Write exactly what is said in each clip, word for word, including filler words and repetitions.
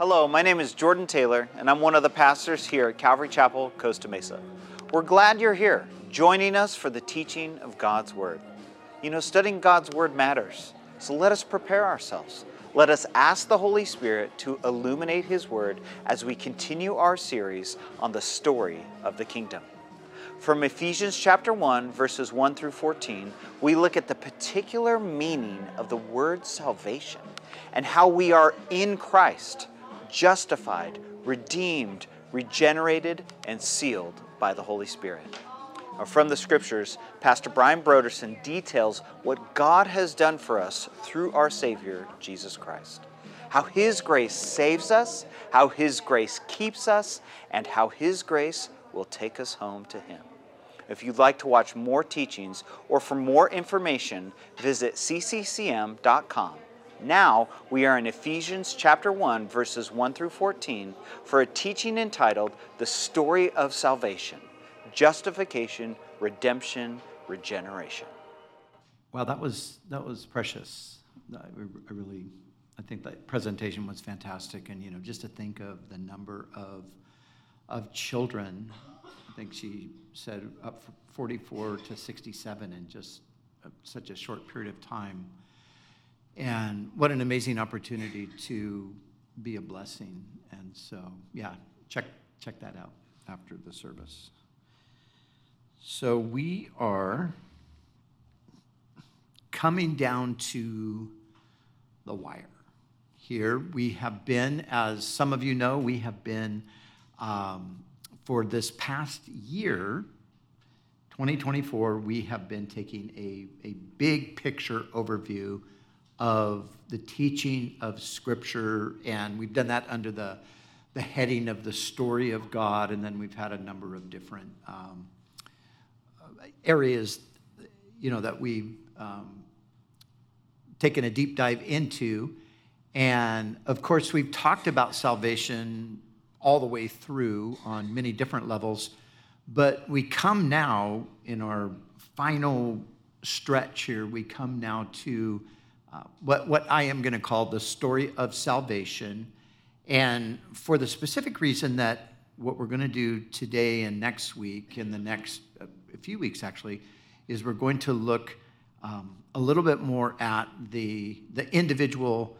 Hello, my name is Jordan Taylor, and I'm one of the pastors here at Calvary Chapel, Costa Mesa. We're glad you're here, joining us for the teaching of God's Word. You know, studying God's Word matters, so let us prepare ourselves. Let us ask the Holy Spirit to illuminate His Word as we continue our series on the story of the kingdom. From Ephesians chapter one, verses one through fourteen, we look at the particular meaning of the word salvation and how we are in Christ, justified, redeemed, regenerated, and sealed by the Holy Spirit. From the Scriptures, Pastor Brian Broderson details what God has done for us through our Savior, Jesus Christ. How His grace saves us, how His grace keeps us, and how His grace will take us home to Him. If you'd like to watch more teachings or for more information, visit c c c m dot com. Now we are in Ephesians chapter one, verses one through fourteen, for a teaching entitled The Story of Salvation, Justification, Redemption, Regeneration. Wow, that was that was precious. I, I really, I think that presentation was fantastic, and you know, just to think of the number of of children, I think she said up from forty-four to sixty-seven in just a, such a short period of time. And what an amazing opportunity to be a blessing. And so, yeah, check check that out after the service. So we are coming down to the wire. Here we have been, as some of you know, we have been, um, for this past year, twenty twenty-four, we have been taking a, a big picture overview of the teaching of Scripture, and we've done that under the, the heading of the story of God, and then we've had a number of different um, areas, you know, that we've um, taken a deep dive into, and of course we've talked about salvation all the way through on many different levels, but we come now in our final stretch here, we come now to Uh, what, what I am going to call the story of salvation, and for the specific reason that what we're going to do today and next week, and the next uh, a few weeks actually, is we're going to look um, a little bit more at the, the individual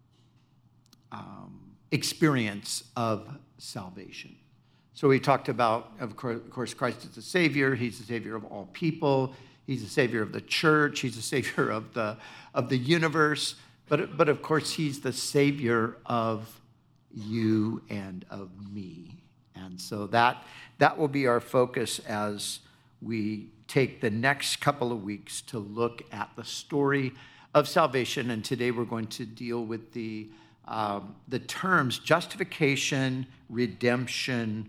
um, experience of salvation. So we talked about, of course, of course, Christ is the Savior. He's the Savior of all people. He's the Savior of the church. He's the Savior of the of the universe. But, but of course, He's the Savior of you and of me. And so that, that will be our focus as we take the next couple of weeks to look at the story of salvation. And today we're going to deal with the, um, the terms justification, redemption,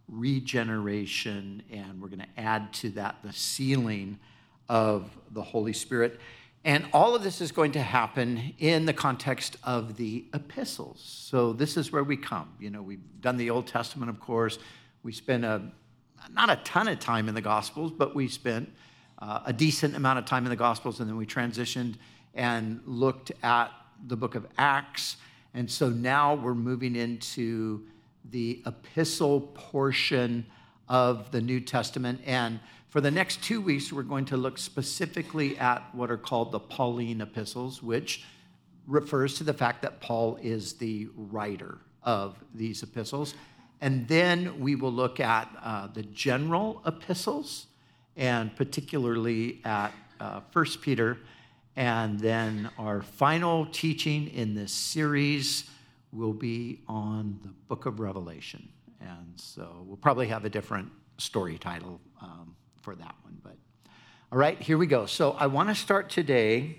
regeneration, and we're going to add to that the sealing of the Holy Spirit. And all of this is going to happen in the context of the epistles. So this is where we come. You know, we've done the Old Testament, of course. We spent a, not a ton of time in the Gospels, but we spent uh, a decent amount of time in the Gospels, and then we transitioned and looked at the book of Acts. And so now we're moving into the epistle portion of the New Testament. And for the next two weeks, we're going to look specifically at what are called the Pauline epistles, which refers to the fact that Paul is the writer of these epistles. And then we will look at uh, the general epistles, and particularly at uh, First Peter. And then our final teaching in this series will be on the book of Revelation. And so we'll probably have a different story title um, for that one. But all right, here we go. So I want to start today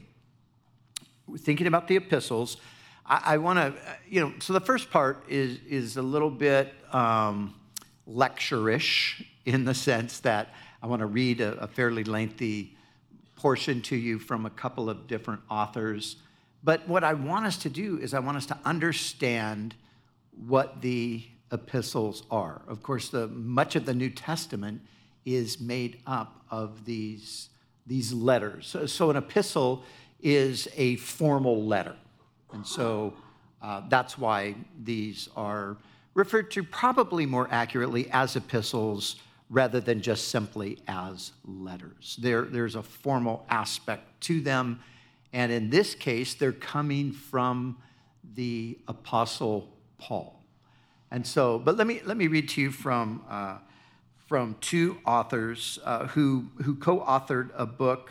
thinking about the epistles. I, I want to, you know, so the first part is is a little bit um, lecture-ish in the sense that I want to read a, a fairly lengthy portion to you from a couple of different authors. But what I want us to do is I want us to understand what the epistles are. Of course, the much of the New Testament is made up of these, these letters. So, so an epistle is a formal letter. And so Uh, that's why these are referred to probably more accurately as epistles rather than just simply as letters. There, there's a formal aspect to them, and in this case, they're coming from the Apostle Paul. And so, but let me let me read to you from uh, from two authors uh, who who co-authored a book,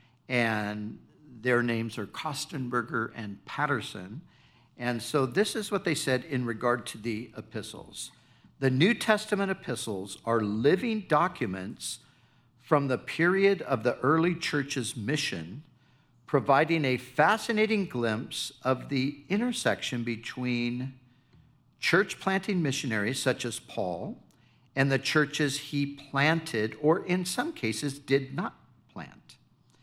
and their names are Kostenberger and Patterson. And so this is what they said in regard to the epistles. The New Testament epistles are living documents from the period of the early church's mission, providing a fascinating glimpse of the intersection between church planting missionaries such as Paul and the churches he planted, or in some cases did not plant.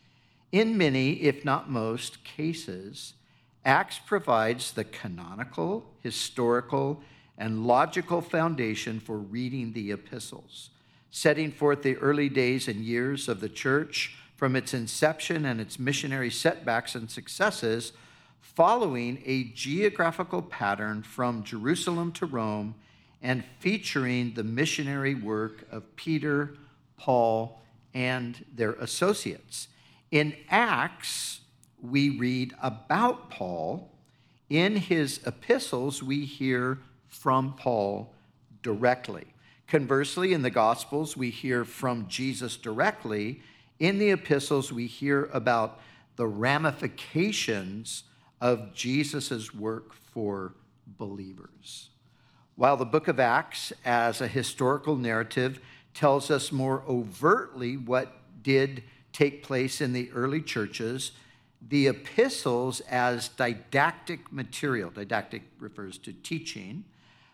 In many, if not most, cases, Acts provides the canonical, historical, and logical foundation for reading the epistles, setting forth the early days and years of the church from its inception and its missionary setbacks and successes, following a geographical pattern from Jerusalem to Rome and featuring the missionary work of Peter, Paul, and their associates. In Acts, we read about Paul. In his epistles, we hear from Paul directly. Conversely, in the Gospels, we hear from Jesus directly. In the epistles, we hear about the ramifications of Jesus' work for believers. While the book of Acts, as a historical narrative, tells us more overtly what did take place in the early churches, the epistles as didactic material, didactic refers to teaching,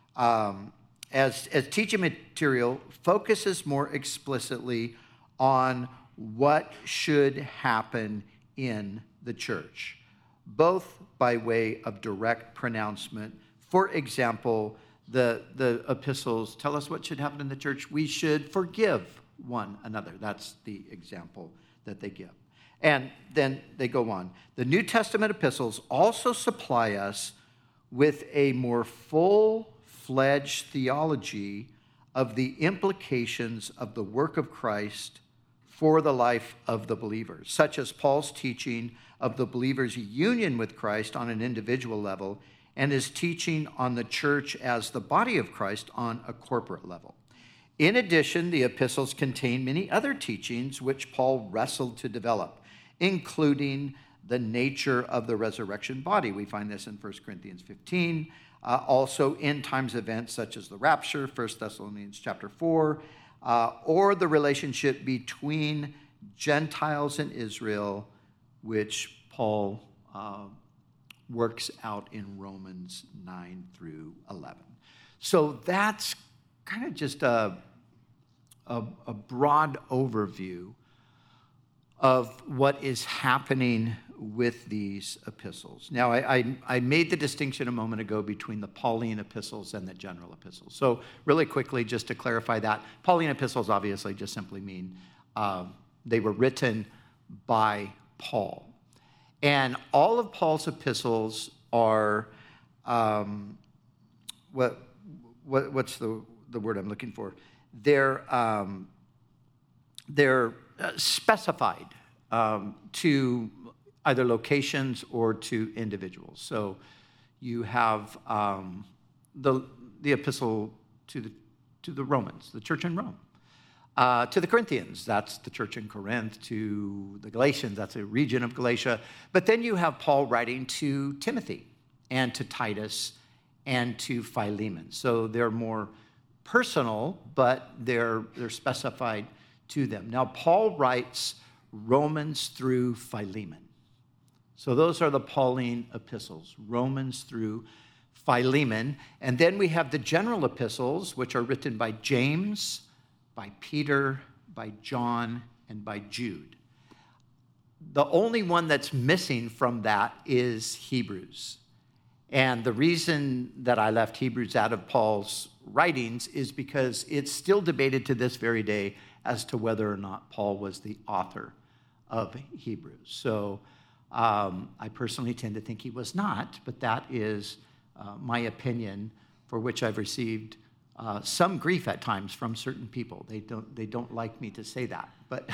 um, as, as teaching material focuses more explicitly on what should happen in the church, both by way of direct pronouncement. For example, the, the epistles tell us what should happen in the church. We should forgive one another. That's the example that they give. And then they go on. The New Testament epistles also supply us with a more full-fledged theology of the implications of the work of Christ for the life of the believers, such as Paul's teaching of the believer's union with Christ on an individual level and his teaching on the church as the body of Christ on a corporate level. In addition, the epistles contain many other teachings which Paul wrestled to develop, including the nature of the resurrection body. We find this in First Corinthians fifteen. Uh, also, end times events such as the rapture, First Thessalonians chapter four, uh, or the relationship between Gentiles and Israel, which Paul uh, works out in Romans nine through eleven. So that's kind of just a, a, a broad overview of what is happening with these epistles. Now, I, I, I made the distinction a moment ago between the Pauline epistles and the general epistles. So really quickly, just to clarify that, Pauline epistles obviously just simply mean uh, they were written by Paul. And all of Paul's epistles are, um, what, what what's the, the word I'm looking for? They're, um, they're uh, specified um, to either locations or to individuals. So you have um, the, the epistle to the, to the Romans, the church in Rome. Uh, to the Corinthians, that's the church in Corinth. To the Galatians, that's a region of Galatia. But then you have Paul writing to Timothy and to Titus and to Philemon. So they're more personal, but they're, they're specified to them. Now, Paul writes Romans through Philemon. So those are the Pauline epistles, Romans through Philemon. And then we have the general epistles, which are written by James, by Peter, by John, and by Jude. The only one that's missing from that is Hebrews. And the reason that I left Hebrews out of Paul's writings is because it's still debated to this very day as to whether or not Paul was the author of Hebrews. So um, I personally tend to think he was not, but that is uh, my opinion, for which I've received uh, some grief at times from certain people. They don't, they don't like me to say that, but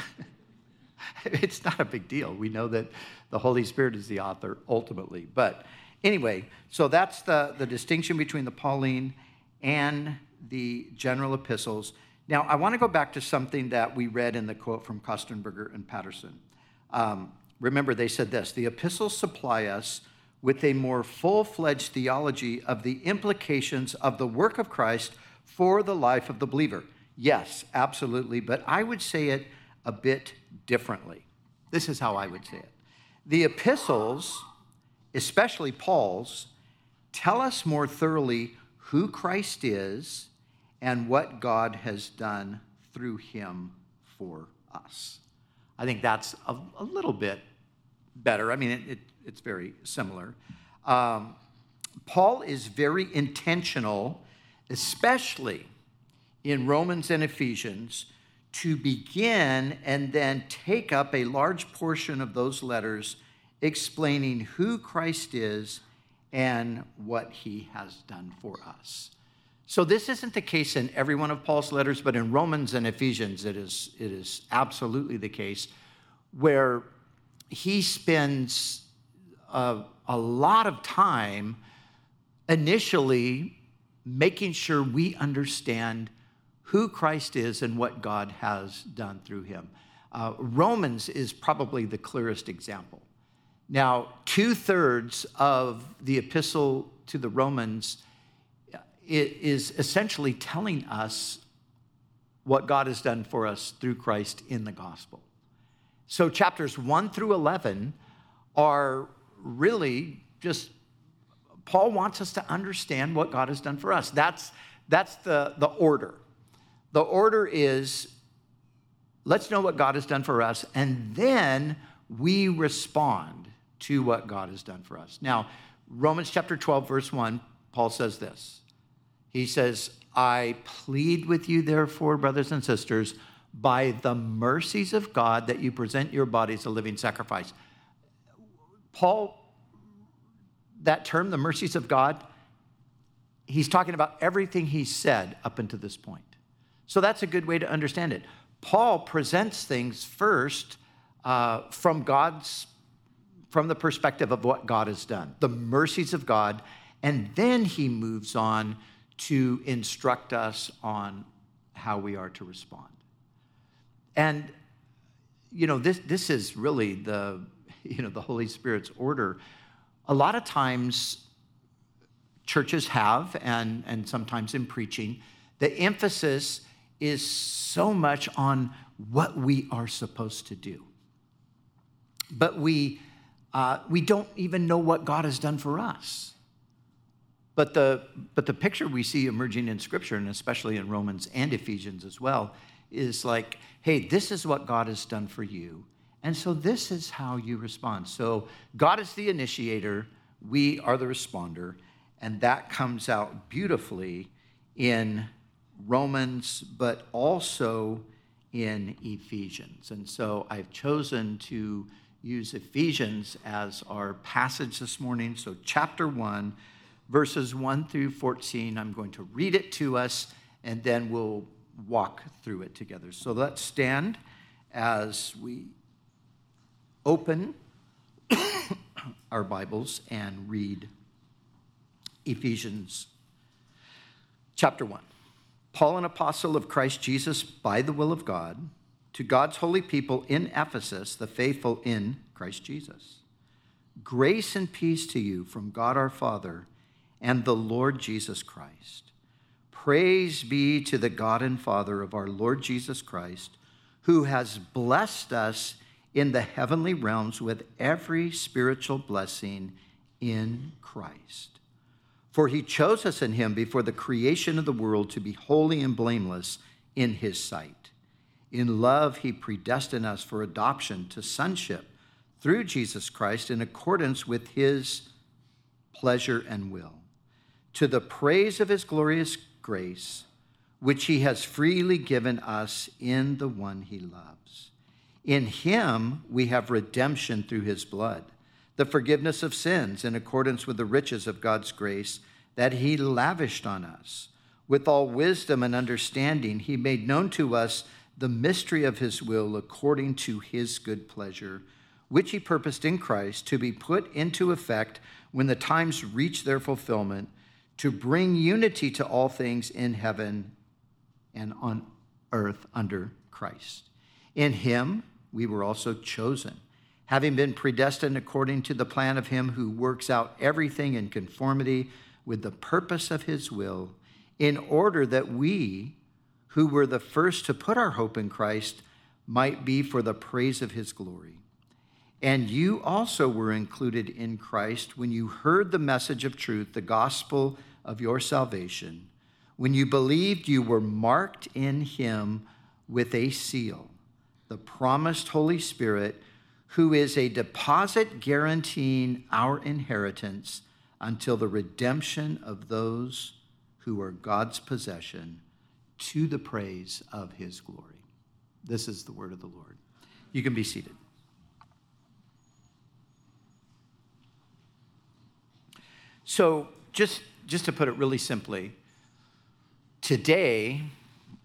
it's not a big deal. We know that the Holy Spirit is the author ultimately. But anyway, so that's the, the distinction between the Pauline and the general epistles. Now, I want to go back to something that we read in the quote from Kostenberger and Patterson. Um, remember, they said this: the epistles supply us with a more full-fledged theology of the implications of the work of Christ for the life of the believer. Yes, absolutely, but I would say it a bit differently. This is how I would say it. The epistles, especially Paul's, tell us more thoroughly who Christ is and what God has done through him for us. I think that's a, a little bit better. I mean, it, it, it's very similar. Um, Paul is very intentional, especially in Romans and Ephesians, to begin and then take up a large portion of those letters explaining who Christ is and what he has done for us. So this isn't the case in every one of Paul's letters, but in Romans and Ephesians, it is, it is absolutely the case, where he spends a, a lot of time initially making sure we understand who Christ is and what God has done through him. Uh, Romans is probably the clearest example. Now, two-thirds of the epistle to the Romans is essentially telling us what God has done for us through Christ in the gospel. So chapters one through eleven are really just, Paul wants us to understand what God has done for us. That's, that's the, the order. The order is, let's know what God has done for us, and then we respond to what God has done for us. Now, Romans chapter twelve, verse one, Paul says this. He says, I plead with you, therefore, brothers and sisters, by the mercies of God, that you present your bodies a living sacrifice. Paul, that term, the mercies of God, he's talking about everything he said up until this point. So that's a good way to understand it. Paul presents things first uh, from God's, from the perspective of what God has done, the mercies of God, and then he moves on to instruct us on how we are to respond. And, you know, this, this is really the, you know, the Holy Spirit's order. A lot of times churches have, and, and sometimes in preaching, the emphasis is so much on what we are supposed to do. But we, uh, we don't even know what God has done for us. But the, but the picture we see emerging in Scripture, and especially in Romans and Ephesians as well, is like, hey, this is what God has done for you, and so this is how you respond. So God is the initiator, we are the responder, and that comes out beautifully in Romans, but also in Ephesians. And so I've chosen to use Ephesians as our passage this morning. So chapter one, verses one through fourteen, I'm going to read it to us, and then we'll walk through it together. So let's stand as we open our Bibles and read Ephesians chapter one. Paul, an apostle of Christ Jesus by the will of God, to God's holy people in Ephesus, the faithful in Christ Jesus. Grace and peace to you from God our Father and the Lord Jesus Christ. Praise be to the God and Father of our Lord Jesus Christ, who has blessed us in the heavenly realms with every spiritual blessing in Christ. For he chose us in him before the creation of the world to be holy and blameless in his sight. In love, he predestined us for adoption to sonship through Jesus Christ in accordance with his pleasure and will, to the praise of his glorious grace, which he has freely given us in the one he loves. In him we have redemption through his blood, the forgiveness of sins in accordance with the riches of God's grace, that he lavished on us. With all wisdom and understanding, he made known to us the mystery of his will according to his good pleasure, which he purposed in Christ to be put into effect when the times reach their fulfillment, to bring unity to all things in heaven and on earth under Christ. In him we were also chosen, having been predestined according to the plan of him who works out everything in conformity with the purpose of his will, in order that we, who were the first to put our hope in Christ, might be for the praise of his glory. And you also were included in Christ when you heard the message of truth, the gospel of your salvation. When you believed, you were marked in him with a seal, the promised Holy Spirit, who is a deposit guaranteeing our inheritance until the redemption of those who are God's possession, to the praise of his glory. This is the word of the Lord. You can be seated. So just, just to put it really simply, today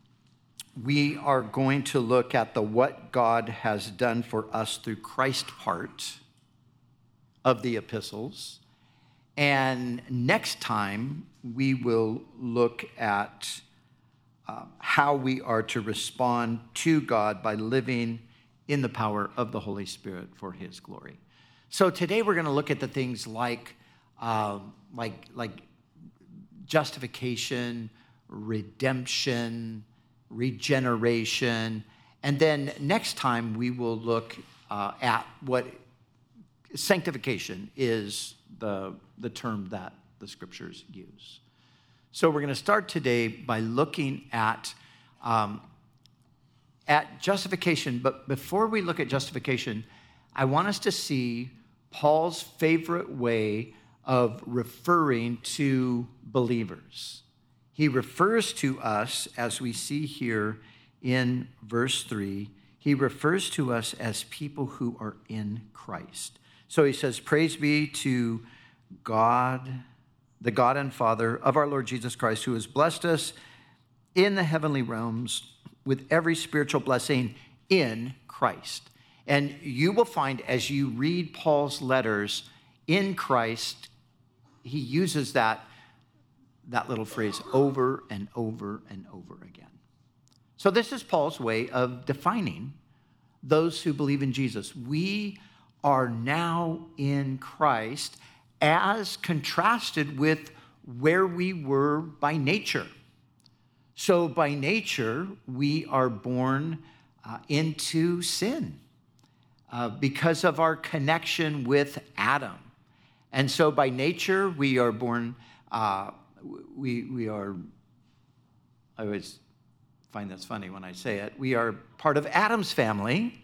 we are going to look at the what God has done for us through Christ part of the epistles. And next time we will look at uh, how we are to respond to God by living in the power of the Holy Spirit for his glory. So today we're going to look at the things like Uh, like, like justification, redemption, regeneration. And then next time we will look uh, at what sanctification is, the, the term that the scriptures use. So we're going to start today by looking at, um, at justification. But before we look at justification, I want us to see Paul's favorite way of referring to believers. He refers to us, as we see here in verse three, he refers to us as people who are in Christ. So he says, praise be to God, the God and Father of our Lord Jesus Christ, who has blessed us in the heavenly realms with every spiritual blessing in Christ. And you will find as you read Paul's letters, in Christ, he uses that, that little phrase over and over and over again. So this is Paul's way of defining those who believe in Jesus. We are now in Christ as contrasted with where we were by nature. So by nature, we are born uh, into sin uh, because of our connection with Adam. And so by nature, we are born, uh, we, we are, I always find that's funny when I say it, we are part of Adam's family.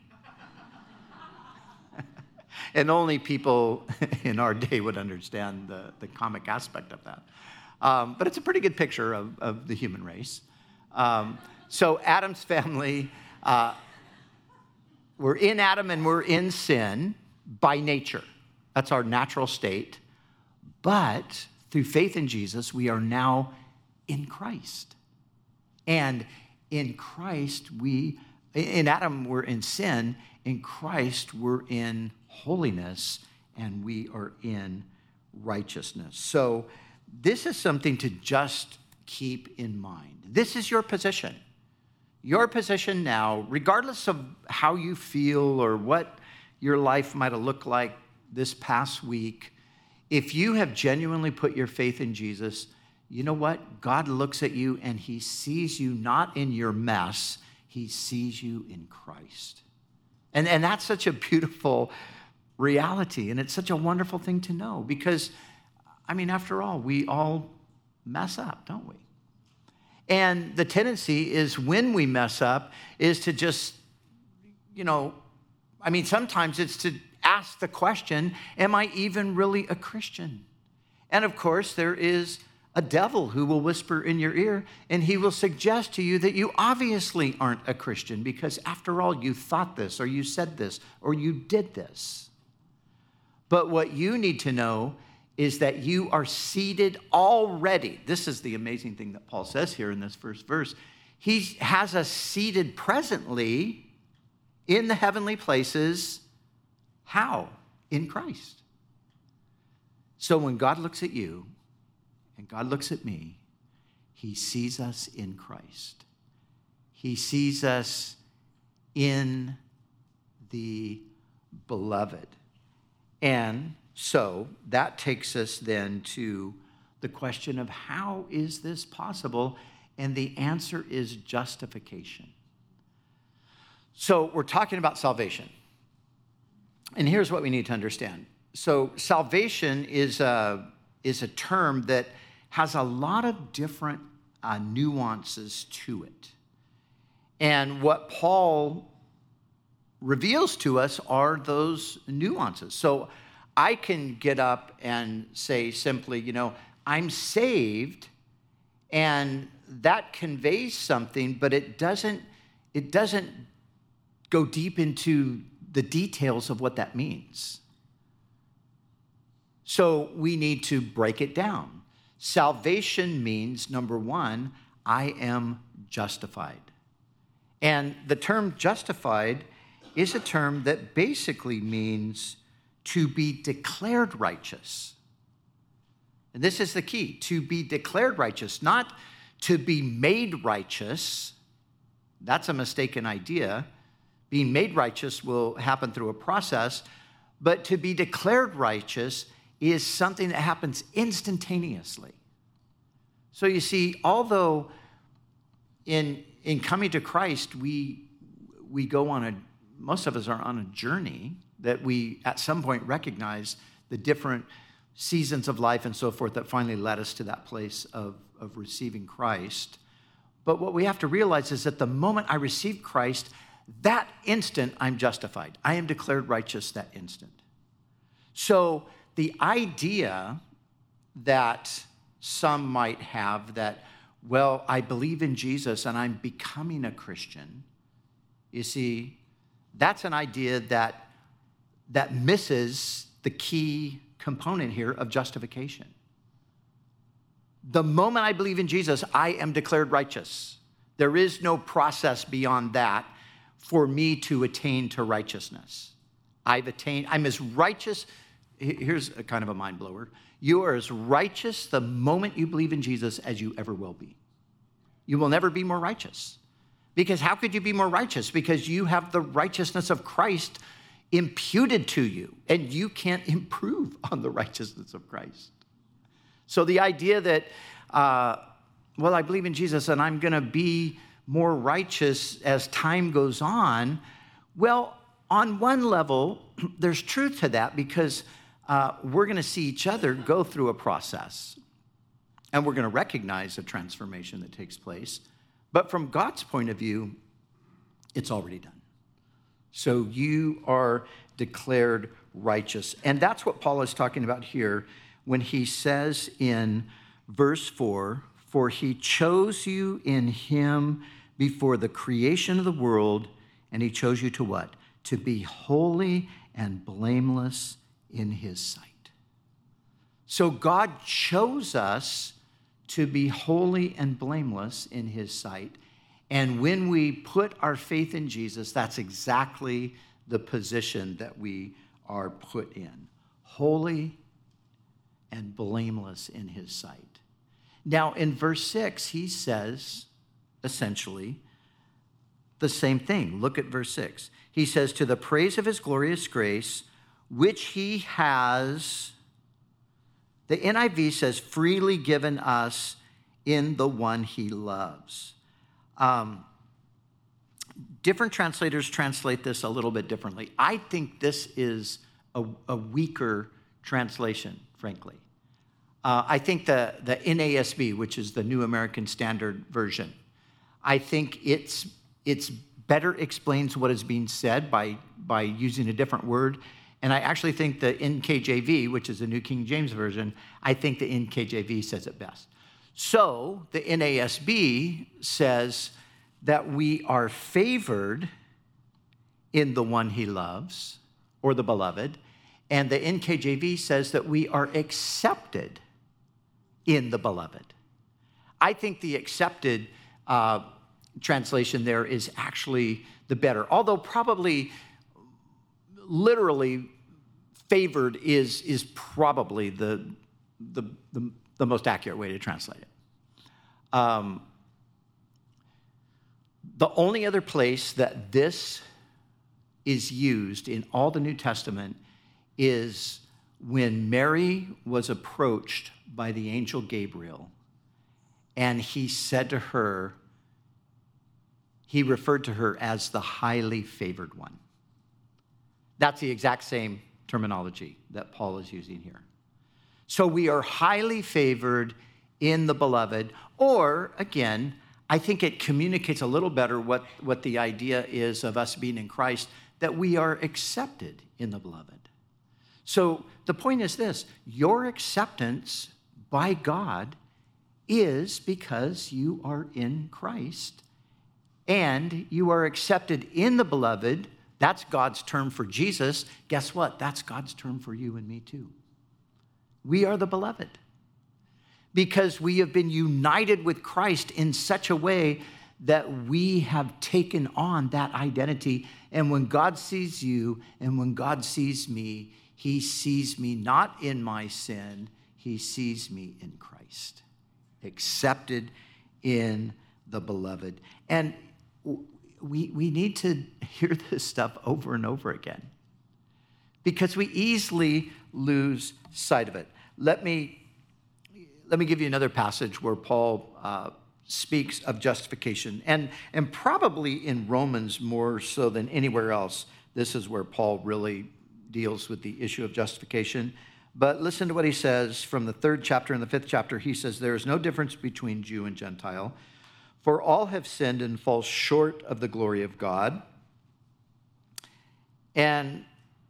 And only people in our day would understand the, the comic aspect of that. Um, but it's a pretty good picture of, of the human race. Um, so Adam's family, uh, we're in Adam and we're in sin by nature. That's our natural state. But through faith in Jesus, we are now in Christ. And in Christ, we, in Adam, we're in sin. In Christ, we're in holiness, and we are in righteousness. So this is something to just keep in mind. This is your position. Your position now, regardless of how you feel or what your life might have looked like this past week, if you have genuinely put your faith in Jesus, you know what? God looks at you and he sees you not in your mess, he sees you in Christ. And, and that's such a beautiful reality, and it's such a wonderful thing to know because, I mean, after all, we all mess up, don't we? And the tendency is when we mess up is to just, you know, I mean, sometimes it's to ask the question, am I even really a Christian? And of course, there is a devil who will whisper in your ear, and he will suggest to you that you obviously aren't a Christian because after all, you thought this, or you said this, or you did this. But what you need to know is that you are seated already. This is the amazing thing that Paul says here in this first verse. He has us seated presently in the heavenly places. How? In Christ. So when God looks at you and God looks at me, he sees us in Christ. He sees us in the beloved. And so that takes us then to the question of how is this possible? And the answer is justification. So we're talking about salvation. And here's what we need to understand. So salvation is a, is a term that has a lot of different uh, nuances to it. And what Paul reveals to us are those nuances. So I can get up and say simply, you know, I'm saved, and that conveys something, but it doesn't, it doesn't go deep into the details of what that means. So we need to break it down. Salvation means, number one, I am justified. And the term justified is a term that basically means to be declared righteous. And this is the key, to be declared righteous, not to be made righteous. That's a mistaken idea. Being made righteous will happen through a process, but to be declared righteous is something that happens instantaneously. So you see, although in, in coming to Christ, we, we go on a, most of us are on a journey that we at some point recognize the different seasons of life and so forth that finally led us to that place of, of receiving Christ. But what we have to realize is that the moment I receive Christ, that instant I'm justified. I am declared righteous that instant. So the idea that some might have that, well, I believe in Jesus and I'm becoming a Christian, you see, that's an idea that that misses the key component here of justification. The moment I believe in Jesus, I am declared righteous. There is no process beyond that for me to attain to righteousness. I've attained, I'm as righteous. Here's a kind of a mind blower. You are as righteous the moment you believe in Jesus as you ever will be. You will never be more righteous. Because how could you be more righteous? Because you have the righteousness of Christ imputed to you, and you can't improve on the righteousness of Christ. So the idea that, uh, well, I believe in Jesus and I'm going to be more righteous as time goes on, well, on one level, there's truth to that because uh, we're going to see each other go through a process, and we're going to recognize a transformation that takes place. But from God's point of view, it's already done. So you are declared righteous. And that's what Paul is talking about here when he says in verse four, for he chose you in him before the creation of the world, and he chose you to what? To be holy and blameless in his sight. So God chose us to be holy and blameless in his sight. And when we put our faith in Jesus, that's exactly the position that we are put in. Holy and blameless in his sight. Now, in verse six, he says, essentially, the same thing. Look at verse six. He says, to the praise of his glorious grace, which he has, the N I V says, freely given us in the one he loves. Um, different translators translate this a little bit differently. I think this is a, a weaker translation, frankly. Uh, I think the, the N A S B, which is the New American Standard Version, I think it's it's better explains what is being said by, by using a different word. And I actually think the N K J V, which is the New King James Version, I think the N K J V says it best. So the N A S B says that we are favored in the one he loves, or the beloved, And the N K J V says that we are accepted in the beloved. I think the accepted uh, translation there is actually the better, although probably literally favored is, is probably the, the, the, the most accurate way to translate it. Um, the only other place that this is used in all the New Testament is when Mary was approached by the angel Gabriel, and he said to her, he referred to her as the highly favored one. That's the exact same terminology that Paul is using here. So we are highly favored in the beloved, or again, I think it communicates a little better what, what the idea is of us being in Christ, that we are accepted in the beloved. So the point is this: your acceptance by God is because you are in Christ, and you are accepted in the beloved. That's God's term for Jesus. Guess what? That's God's term for you and me too. We are the beloved because we have been united with Christ in such a way that we have taken on that identity. And when God sees you and when God sees me, he sees me not in my sin, he sees me in Christ, accepted in the beloved. And we, we need to hear this stuff over and over again because we easily lose sight of it. Let me, let me give you another passage where Paul uh, speaks of justification, and, and probably in Romans more so than anywhere else. This is where Paul really deals with the issue of justification. But listen to what he says from the third chapter and the fifth chapter. He says, there is no difference between Jew and Gentile, for all have sinned and fall short of the glory of God. And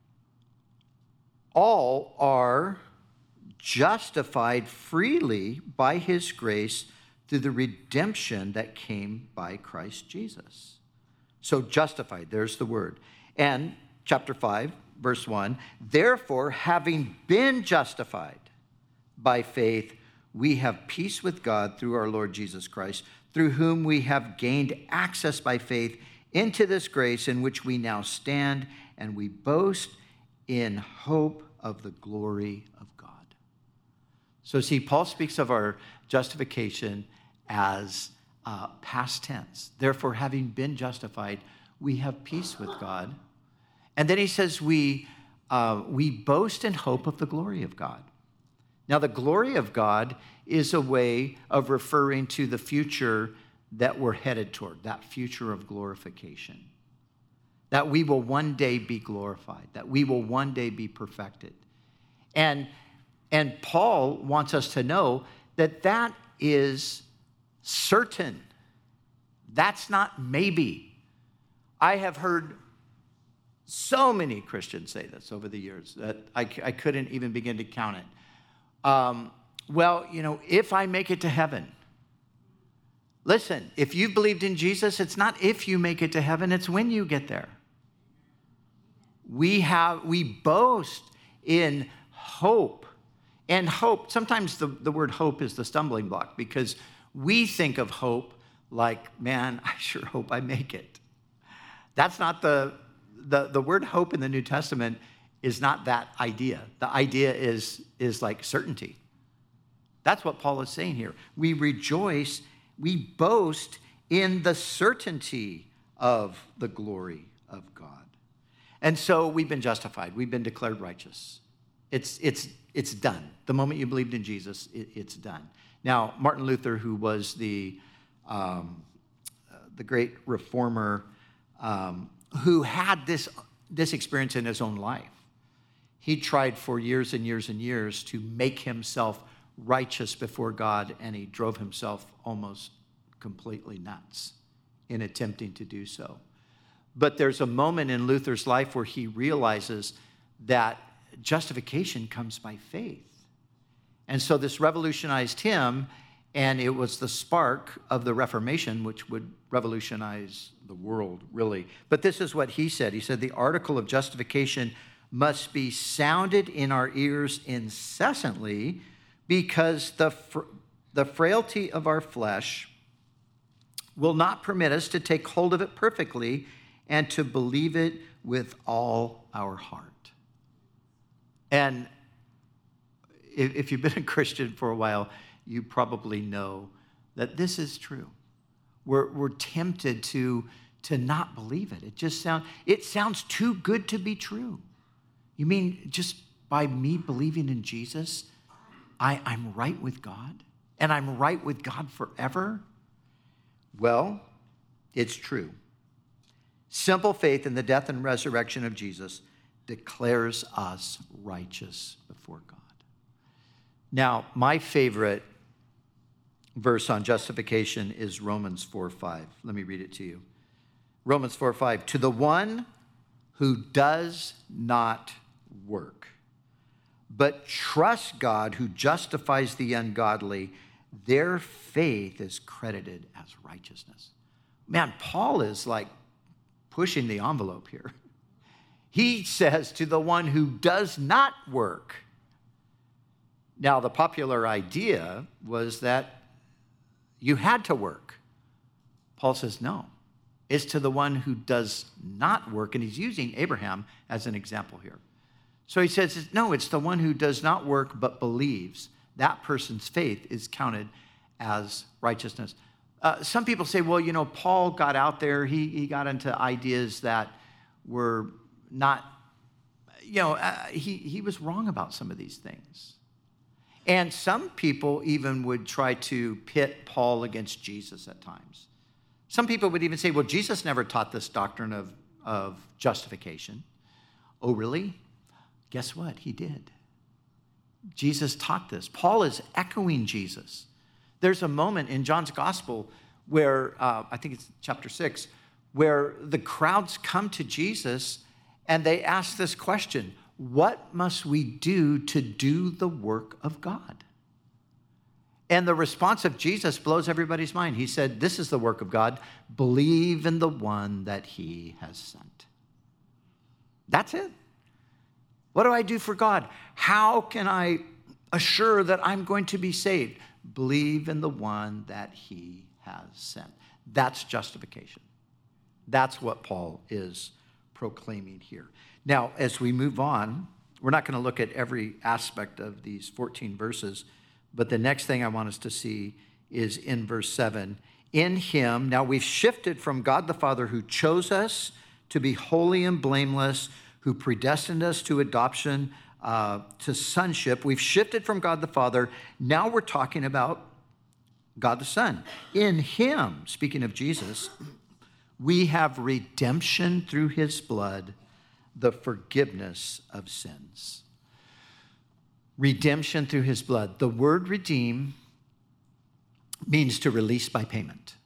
all are justified freely by his grace through the redemption that came by Christ Jesus. So justified, there's the word. And chapter five, verse one, therefore, having been justified by faith, we have peace with God through our Lord Jesus Christ, through whom we have gained access by faith into this grace in which we now stand, and we boast in hope of the glory of God. So see, Paul speaks of our justification as uh, past tense. Therefore, having been justified, we have peace with God. And then he says we, uh, we boast in hope of the glory of God. Now, the glory of God is a way of referring to the future that we're headed toward, that future of glorification. That we will one day be glorified, that we will one day be perfected. And, and Paul wants us to know that that is certain. That's not maybe. I have heard so many Christians say this over the years that I, I couldn't even begin to count it. Um, well, you know, if I make it to heaven. Listen, if you believed in Jesus, it's not if you make it to heaven, it's when you get there. We have, we boast in hope. And hope, sometimes the, the word hope is the stumbling block because we think of hope like, man, I sure hope I make it. That's not the, the, the word hope in the New Testament is not that idea. The idea is, is like certainty. That's what Paul is saying here. We rejoice, we boast in the certainty of the glory of God. And so we've been justified. We've been declared righteous. It's, it's, it's done. The moment you believed in Jesus, it, it's done. Now, Martin Luther, who was the, um, uh, the great reformer, um, who had this, this experience in his own life, he tried for years and years and years to make himself righteous before God, and he drove himself almost completely nuts in attempting to do so. But there's a moment in Luther's life where he realizes that justification comes by faith. And so this revolutionized him, and it was the spark of the Reformation, which would revolutionize the world, really. But this is what he said. He said, the article of justification must be sounded in our ears incessantly, because the, fr- the frailty of our flesh will not permit us to take hold of it perfectly and to believe it with all our heart. And if, if you've been a Christian for a while, you probably know that this is true. We're, we're tempted to, to not believe it. It just sounds, it sounds too good to be true. You mean just by me believing in Jesus, I, I'm right with God? And I'm right with God forever? Well, it's true. Simple faith in the death and resurrection of Jesus declares us righteous before God. Now, my favorite verse on justification is Romans four five. Let me read it to you. Romans four five. To the one who does not work, but trusts God who justifies the ungodly, their faith is credited as righteousness. Man, Paul is like pushing the envelope here. He says to the one who does not work. Now, the popular idea was that you had to work. Paul says, no, it's to the one who does not work. And he's using Abraham as an example here. So he says, no, it's the one who does not work but believes. That person's faith is counted as righteousness. Uh, some people say, well, you know, Paul got out there. He, he got into ideas that were not, you know, uh, he, he was wrong about some of these things. And some people even would try to pit Paul against Jesus at times. Some people would even say, well, Jesus never taught this doctrine of, of justification. Oh, really? Guess what? He did. Jesus taught this. Paul is echoing Jesus. There's a moment in John's gospel where, uh, I think it's chapter six, where the crowds come to Jesus and they ask this question: what must we do to do the work of God? And the response of Jesus blows everybody's mind. He said, this is the work of God. Believe in the one that he has sent. That's it. What do I do for God? How can I assure that I'm going to be saved? Believe in the one that he has sent. That's justification. That's what Paul is proclaiming here. Now, as we move on, we're not going to look at every aspect of these fourteen verses, but the next thing I want us to see is in verse seven. In him, now we've shifted from God the Father who chose us to be holy and blameless, who predestined us to adoption, uh, to sonship. We've shifted from God the Father. Now we're talking about God the Son. In him, speaking of Jesus, we have redemption through his blood, the forgiveness of sins. Redemption through his blood. The word redeem means to release by payment.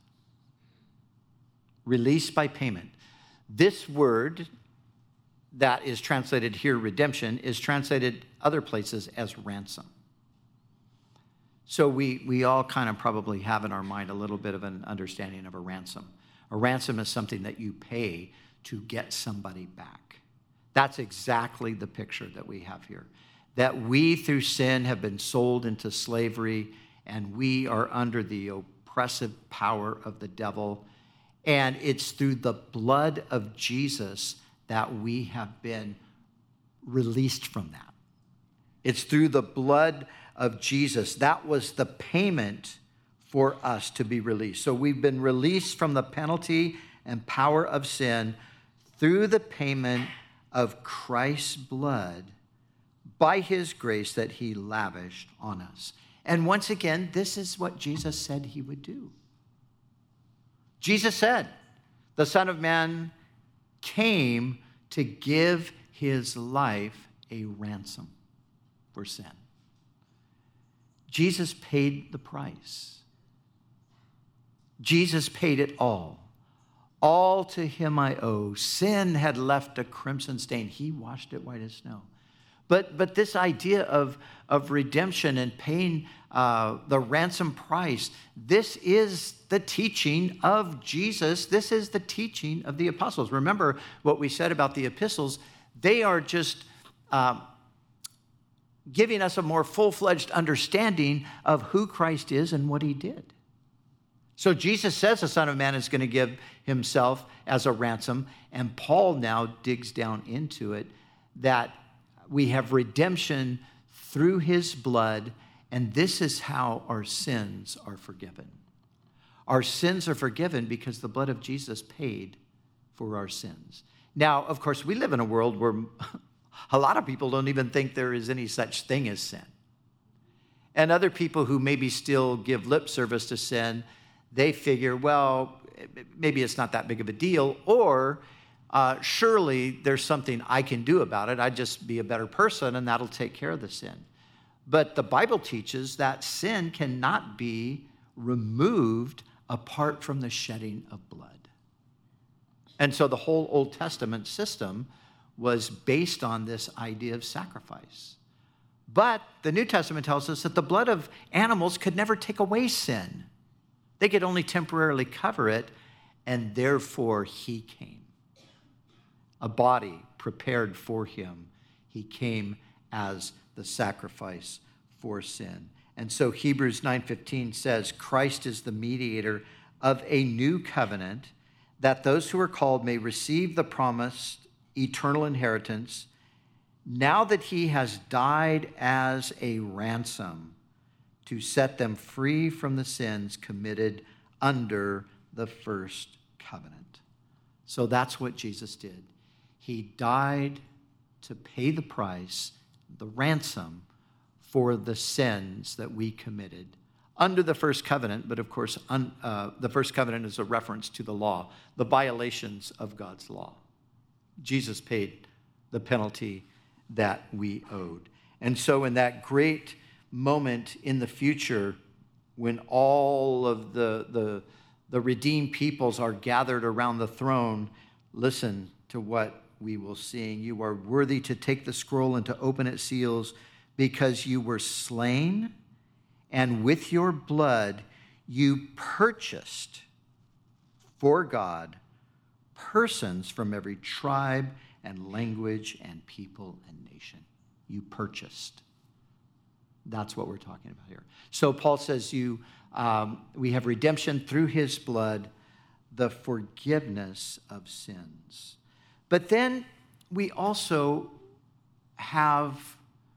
Release by payment. This word that is translated here, redemption, is translated other places as ransom. So we, we all kind of probably have in our mind a little bit of an understanding of a ransom. A ransom is something that you pay to get somebody back. That's exactly the picture that we have here. That we, through sin, have been sold into slavery, and we are under the oppressive power of the devil. And it's through the blood of Jesus that we have been released from that. It's through the blood of Jesus. That was the payment for us to be released. So we've been released from the penalty and power of sin through the payment of Christ's blood by his grace that he lavished on us. And once again, this is what Jesus said he would do. Jesus said, the Son of Man came to give his life a ransom for sin. Jesus paid the price. Jesus paid it all. All to him I owe. Sin had left a crimson stain. He washed it white as snow. But, but this idea of, of redemption and paying uh, the ransom price, this is the teaching of Jesus. This is the teaching of the apostles. Remember what we said about the epistles. They are just um, giving us a more full-fledged understanding of who Christ is and what he did. So Jesus says the Son of Man is going to give himself as a ransom, and Paul now digs down into it, that we have redemption through his blood, and this is how our sins are forgiven. Our sins are forgiven because the blood of Jesus paid for our sins. Now, of course, we live in a world where a lot of people don't even think there is any such thing as sin. And other people who maybe still give lip service to sin, they figure, well, maybe it's not that big of a deal, or uh, surely there's something I can do about it. I'd just be a better person, and that'll take care of the sin. But the Bible teaches that sin cannot be removed apart from the shedding of blood. And so the whole Old Testament system was based on this idea of sacrifice. But the New Testament tells us that the blood of animals could never take away sin. They could only temporarily cover it, and therefore he came. A body prepared for him. He came as the sacrifice for sin. And so Hebrews nine fifteen says, Christ is the mediator of a new covenant, that those who are called may receive the promised eternal inheritance, now that he has died as a ransom to set them free from the sins committed under the first covenant. So that's what Jesus did. He died to pay the price, the ransom, for the sins that we committed under the first covenant. But of course, un, uh, the first covenant is a reference to the law, the violations of God's law. Jesus paid the penalty that we owed. And so in that great moment in the future, when all of the, the, the redeemed peoples are gathered around the throne, listen to what we will sing. You are worthy to take the scroll and to open its seals, because you were slain, and with your blood you purchased for God persons from every tribe and language and people and nation. You purchased. That's what we're talking about here. So Paul says you, um, we have redemption through his blood, the forgiveness of sins. But then we also have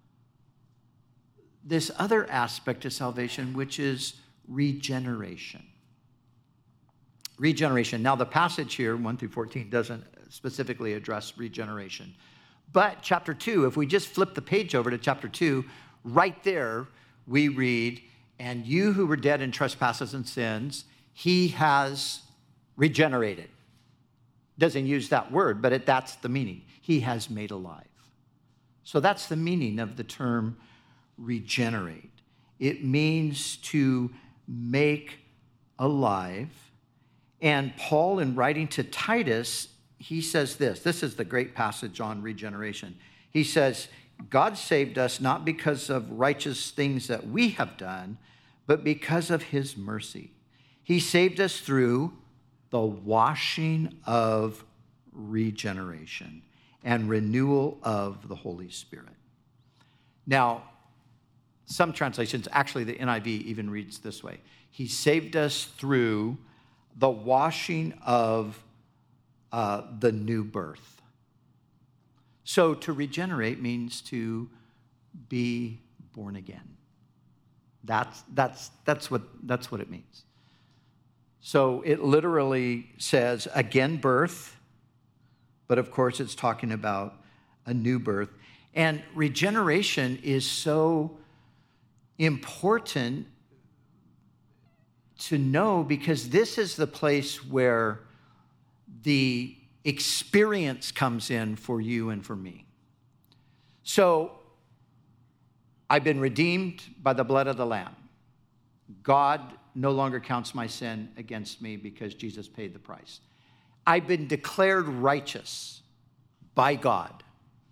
this other aspect of salvation, which is regeneration. Regeneration. Now, the passage here, one through fourteen, doesn't specifically address regeneration. But chapter two, if we just flip the page over to chapter two, right there we read, and you who were dead in trespasses and sins, he has regenerated. Doesn't use that word, but it, that's the meaning. He has made alive. So that's the meaning of the term regenerate. It means to make alive. And Paul, in writing to Titus, he says this. This is the great passage on regeneration. He says, God saved us not because of righteous things that we have done, but because of his mercy. He saved us through the washing of regeneration and renewal of the Holy Spirit. Now, some translations, actually the N I V even reads this way. He saved us through the washing of uh, the new birth. So to regenerate means to be born again. That's, that's, that's, what, that's what it means. So it literally says again birth, but of course it's talking about a new birth. And regeneration is so important to know, because this is the place where the experience comes in for you and for me. So I've been redeemed by the blood of the Lamb. God no longer counts my sin against me because Jesus paid the price. I've been declared righteous by God.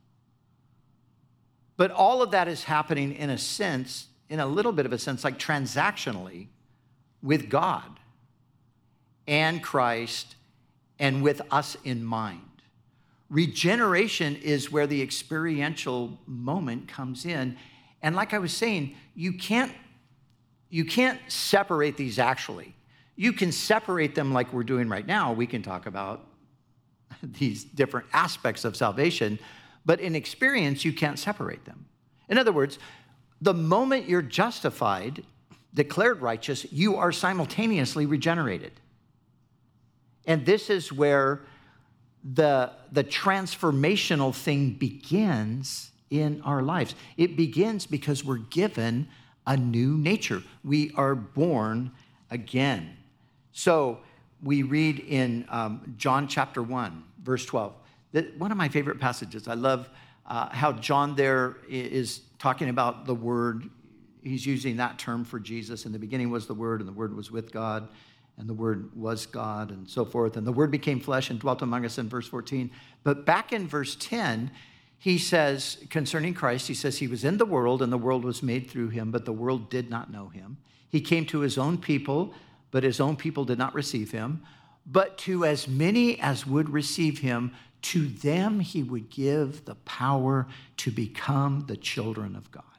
But all of that is happening in a sense, in a little bit of a sense, like transactionally with God and Christ and with us in mind. Regeneration is where the experiential moment comes in. And like I was saying, you can't, you can't separate these actually. You can separate them like we're doing right now. We can talk about these different aspects of salvation, but in experience, you can't separate them. In other words, the moment you're justified, declared righteous, you are simultaneously regenerated. And this is where the, the transformational thing begins in our lives. It begins because we're given a new nature. We are born again. So we read in um, John chapter one, verse twelve, that one of my favorite passages. I love uh, how John there is talking about the Word. He's using that term for Jesus. In the beginning was the Word, and the Word was with God, and the Word was God, and so forth. And the Word became flesh and dwelt among us in verse fourteen. But back in verse ten, he says, concerning Christ, he says, he was in the world, and the world was made through him, but the world did not know him. He came to his own people, but his own people did not receive him. But to as many as would receive him, to them he would give the power to become the children of God.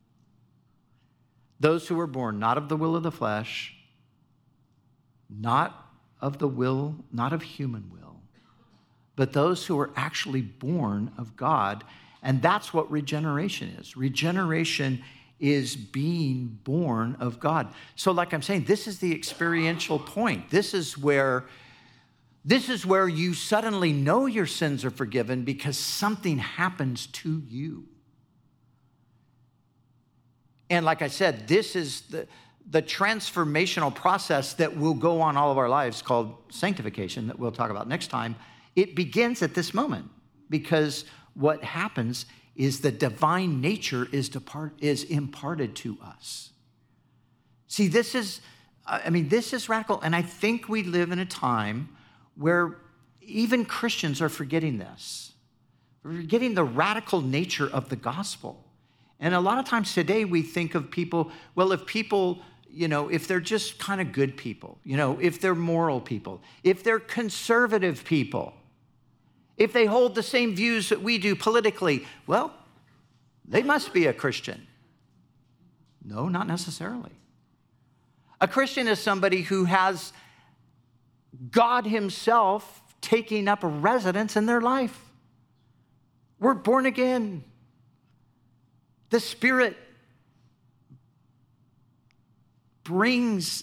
Those who were born not of the will of the flesh, not of the will, not of human will, but those who are actually born of God. And that's what regeneration is. Regeneration is being born of God. So like I'm saying, this is the experiential point. This is where, this is where you suddenly know your sins are forgiven because something happens to you. And like I said, this is the, the transformational process that will go on all of our lives called sanctification that we'll talk about next time. It begins at this moment because what happens is the divine nature is, depart, is imparted to us. See, this is, I mean, this is radical. And I think we live in a time where even Christians are forgetting this. We're forgetting the radical nature of the gospel. And a lot of times today we think of people, well, if people, you know, if they're just kind of good people, you know, if they're moral people, if they're conservative people, if they hold the same views that we do politically, well, they must be a Christian. No, not necessarily. A Christian is somebody who has God himself taking up a residence in their life. We're born again. The Spirit brings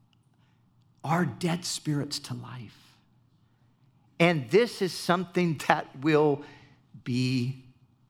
our dead spirits to life. And this is something that will be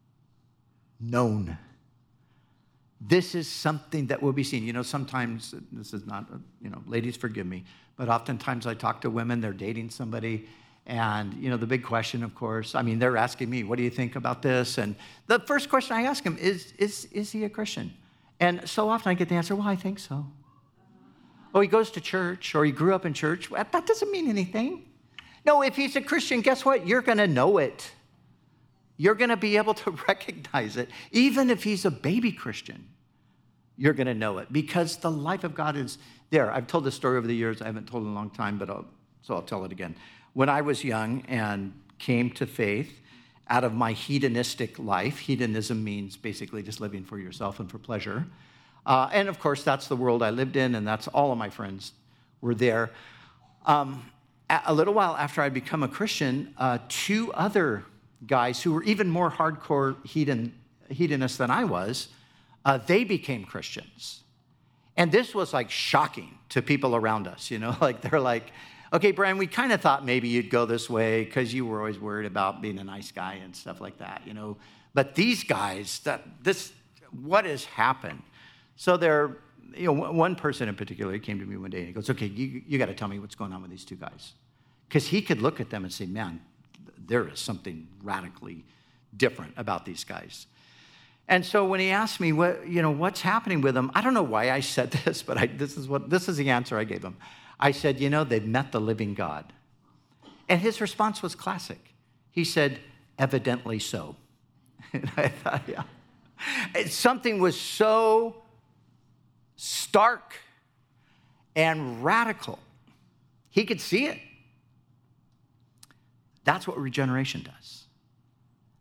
known. This is something that will be seen. You know, sometimes, this is not, you know, ladies, forgive me, but oftentimes I talk to women, they're dating somebody, and, you know, the big question, of course, I mean, they're asking me, what do you think about this? And the first question I ask them is, is, is he a Christian? And so often I get the answer, well, I think so. Oh, he goes to church, or he grew up in church. Well, that doesn't mean anything. No, if he's a Christian, guess what? You're going to know it. You're going to be able to recognize it. Even if he's a baby Christian, you're going to know it because the life of God is there. I've told this story over the years. I haven't told it in a long time, but I'll, so I'll tell it again. When I was young and came to faith out of my hedonistic life, hedonism means basically just living for yourself and for pleasure. Uh, and of course, that's the world I lived in, and that's all of my friends were there. Um, a little while after I'd become a Christian, uh, two other guys who were even more hardcore hedon, hedonists than I was, uh, they became Christians. And this was like shocking to people around us, you know, like they're like, okay, Brian, we kind of thought maybe you'd go this way because you were always worried about being a nice guy and stuff like that, you know. But these guys, that this, what has happened? So they're, you know, one person in particular, he came to me one day and he goes, okay, you, you got to tell me what's going on with these two guys. Because he could look at them and say, man, there is something radically different about these guys. And so when he asked me, what, you know, what's happening with them, I don't know why I said this, but I, this is what this is the answer I gave him. I said, you know, they've met the living God. And his response was classic. He said, evidently so. And I thought, yeah. Something was so stark and radical. He could see it. That's what regeneration does.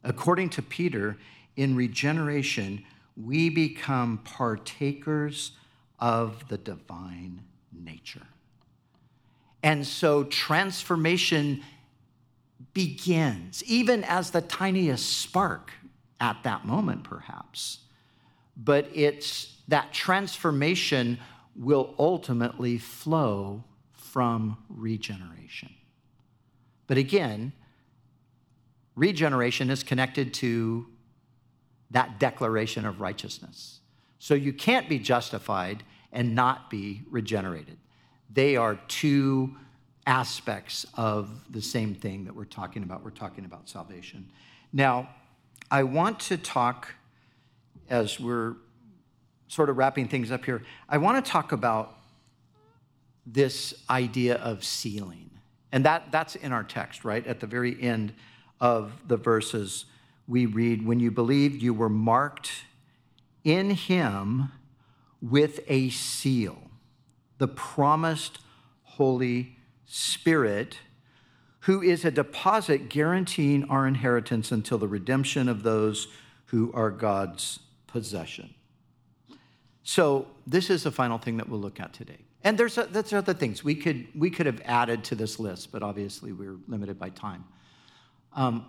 According to Peter, in regeneration, we become partakers of the divine nature. And so transformation begins, even as the tiniest spark at that moment, perhaps. But it's that transformation will ultimately flow from regeneration. But again, regeneration is connected to that declaration of righteousness. So you can't be justified and not be regenerated. They are two aspects of the same thing that we're talking about. We're talking about salvation. Now, I want to talk, as we're sort of wrapping things up here, I want to talk about this idea of sealing. And that, that's in our text, right? At the very end of the verses, we read, when you believed, you were marked in him with a seal, the promised Holy Spirit, who is a deposit guaranteeing our inheritance until the redemption of those who are God's possession. So this is the final thing that we'll look at today. And there's, a, there's other things we could, we could have added to this list, but obviously we're limited by time. Um,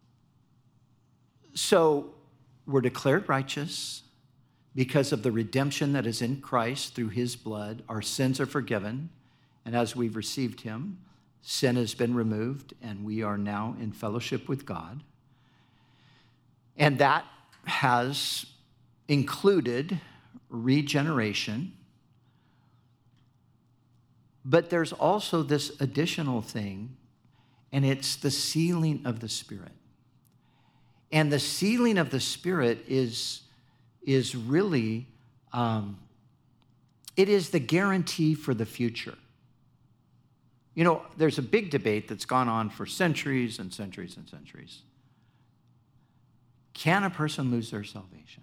so we're declared righteous because of the redemption that is in Christ through his blood. Our sins are forgiven. And as we've received him, sin has been removed, and we are now in fellowship with God. And that has included regeneration. But there's also this additional thing, and it's the sealing of the Spirit. And the sealing of the Spirit is, is really, um, it is the guarantee for the future. You know, there's a big debate that's gone on for centuries and centuries and centuries. Can a person lose their salvation?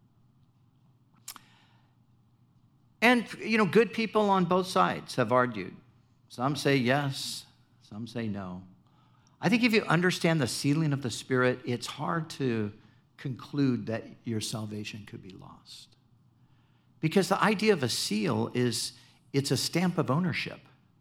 And, you know, good people on both sides have argued. Some say yes, some say no. I think if you understand the sealing of the Spirit, it's hard to conclude that your salvation could be lost. Because the idea of a seal is, it's a stamp of ownership.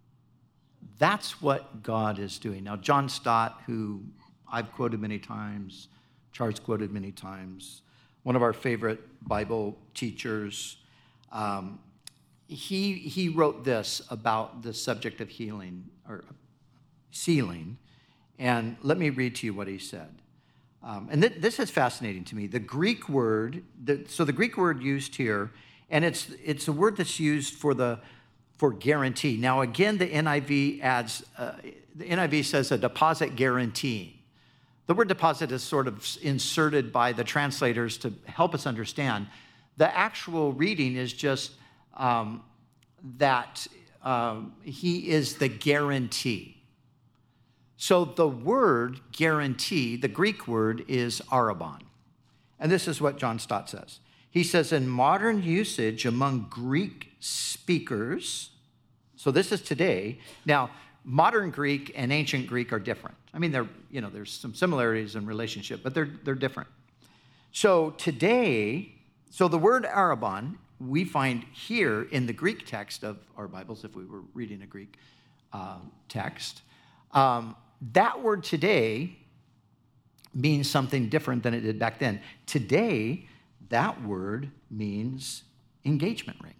That's what God is doing. Now, John Stott, who I've quoted many times, Charles quoted many times, one of our favorite Bible teachers, um, he, he wrote this about the subject of healing, or sealing, and let me read to you what he said. Um, and th- this is fascinating to me. The Greek word, the, so the Greek word used here, and it's it's a word that's used for the for guarantee. Now, again, the N I V adds, uh, the N I V says a deposit guarantee. The word deposit is sort of inserted by the translators to help us understand. The actual reading is just um, that um, he is the guarantee. So the word guarantee, the Greek word, is arabon. And this is what John Stott says. He says, in modern usage among Greek speakers, so this is today. Now, modern Greek and ancient Greek are different. I mean, they're, you know, there's some similarities in relationship, but they're, they're different. So today, so the word arabon, we find here in the Greek text of our Bibles, if we were reading a Greek uh, text, um, that word today means something different than it did back then. Today, that word means engagement ring.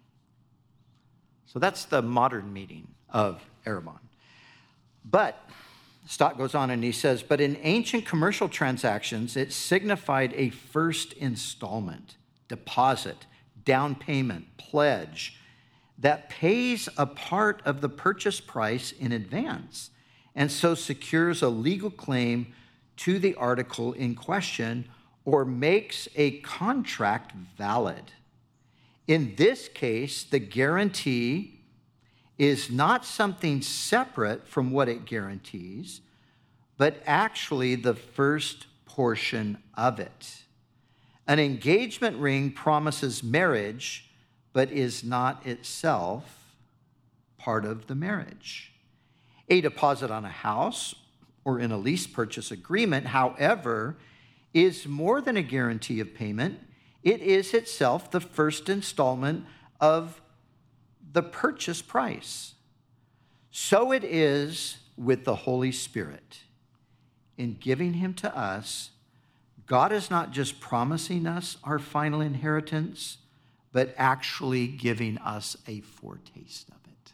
So that's the modern meaning of arabon. But Stott goes on and he says, but in ancient commercial transactions, it signified a first installment, deposit, down payment, pledge that pays a part of the purchase price in advance and so secures a legal claim to the article in question or makes a contract valid. In this case, the guarantee is not something separate from what it guarantees, but actually the first portion of it. An engagement ring promises marriage, but is not itself part of the marriage. A deposit on a house or in a lease purchase agreement, however, is more than a guarantee of payment. It is itself the first installment of the purchase price. So it is with the Holy Spirit. In giving him to us, God is not just promising us our final inheritance, but actually giving us a foretaste of it.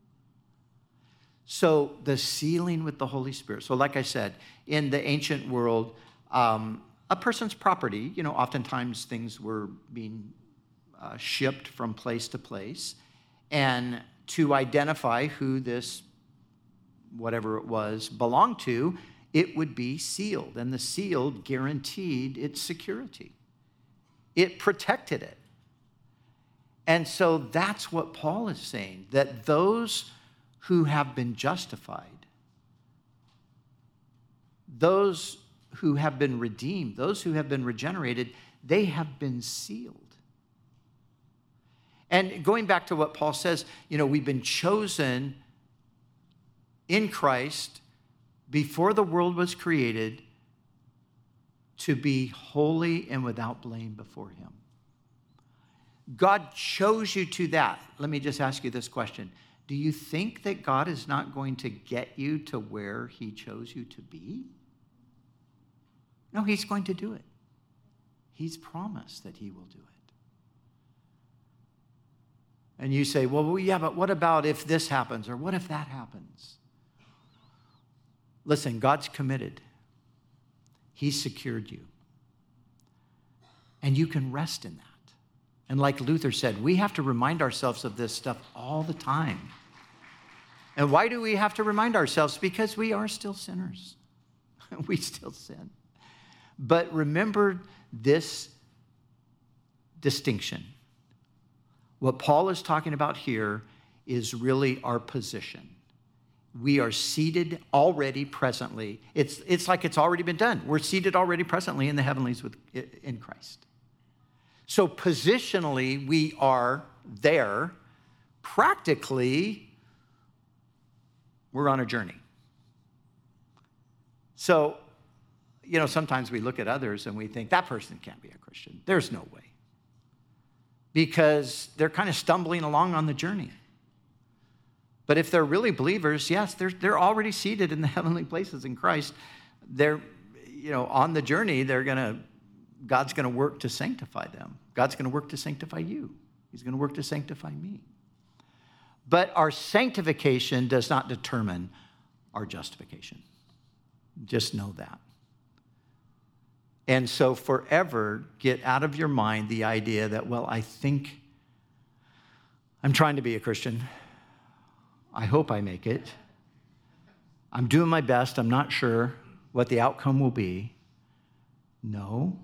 So the sealing with the Holy Spirit. So like I said, in the ancient world, um, a person's property, you know, oftentimes things were being uh, shipped from place to place. And to identify who this, whatever it was, belonged to, it would be sealed. And the seal guaranteed its security. It protected it. And so that's what Paul is saying, that those who have been justified, those who have been redeemed, those who have been regenerated, they have been sealed. And going back to what Paul says, you know, we've been chosen in Christ before the world was created to be holy and without blame before him. God chose you to that. Let me just ask you this question. Do you think that God is not going to get you to where he chose you to be? No, he's going to do it. He's promised that he will do it. And you say, well, yeah, but what about if this happens? Or what if that happens? Listen, God's committed. He's secured you. And you can rest in that. And like Luther said, we have to remind ourselves of this stuff all the time. And why do we have to remind ourselves? Because we are still sinners. We still sin. But remember this distinction. What Paul is talking about here is really our position. We are seated already presently. It's, it's like it's already been done. We're seated already presently in the heavenlies with, in Christ. So positionally, we are there. Practically, we're on a journey. So, you know, sometimes we look at others and we think, that person can't be a Christian. There's no way. Because they're kind of stumbling along on the journey. But if they're really believers, yes, they're, they're already seated in the heavenly places in Christ. They're, you know, on the journey, they're going to, God's going to work to sanctify them. God's going to work to sanctify you. He's going to work to sanctify me. But our sanctification does not determine our justification. Just know that. And so forever get out of your mind the idea that, well, I think I'm trying to be a Christian. I hope I make it. I'm doing my best. I'm not sure what the outcome will be. No.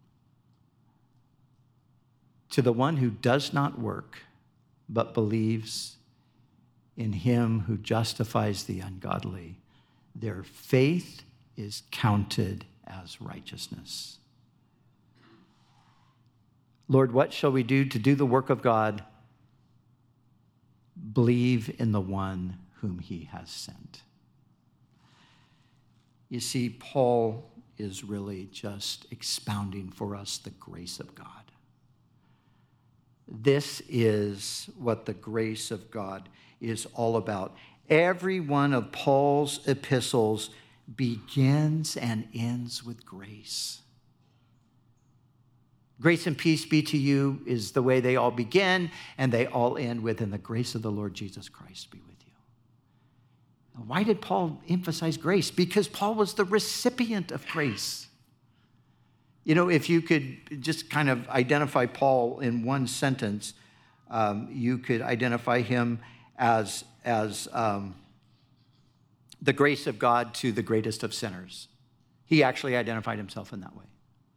To the one who does not work, but believes in him who justifies the ungodly, their faith is counted as righteousness. Lord, what shall we do to do the work of God? Believe in the one whom he has sent. You see, Paul is really just expounding for us the grace of God. This is what the grace of God is all about. Every one of Paul's epistles begins and ends with grace. Grace and peace be to you is the way they all begin, and they all end with, and the grace of the Lord Jesus Christ be with you. Now, why did Paul emphasize grace? Because Paul was the recipient of grace. You know, if you could just kind of identify Paul in one sentence, um, you could identify him as, as um, the grace of God to the greatest of sinners. He actually identified himself in that way.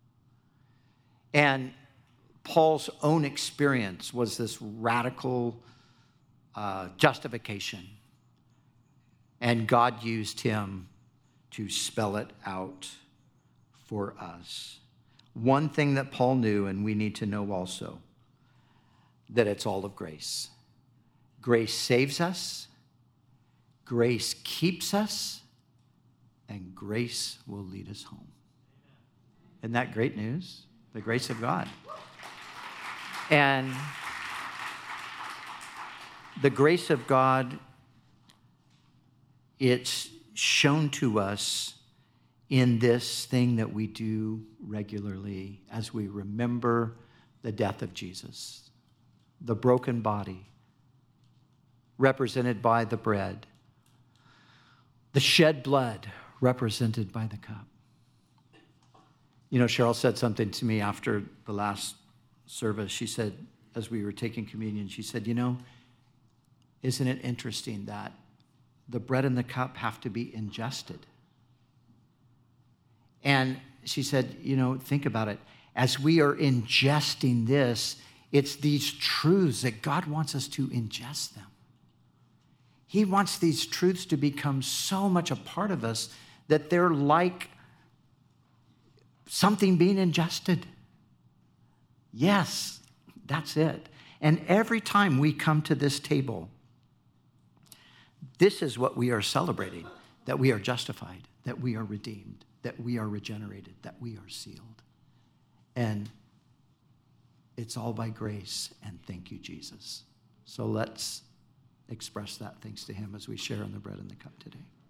And Paul's own experience was this radical uh, justification. And God used him to spell it out for us. One thing that Paul knew, and we need to know also, that it's all of grace. Grace saves us, grace keeps us, and grace will lead us home. Isn't that great news? The grace of God. And the grace of God, it's shown to us in this thing that we do regularly as we remember the death of Jesus, the broken body represented by the bread, the shed blood represented by the cup. You know, Cheryl said something to me after the last service. She said, as we were taking communion, she said, you know, isn't it interesting that the bread and the cup have to be ingested? And she said, you know, think about it. As we are ingesting this, it's these truths that God wants us to ingest them. He wants these truths to become so much a part of us that they're like something being ingested. Yes, that's it. And every time we come to this table, this is what we are celebrating, that we are justified, that we are redeemed, that we are regenerated, that we are sealed. And it's all by grace, and thank you, Jesus. So let's express that thanks to him as we share in the bread and the cup today.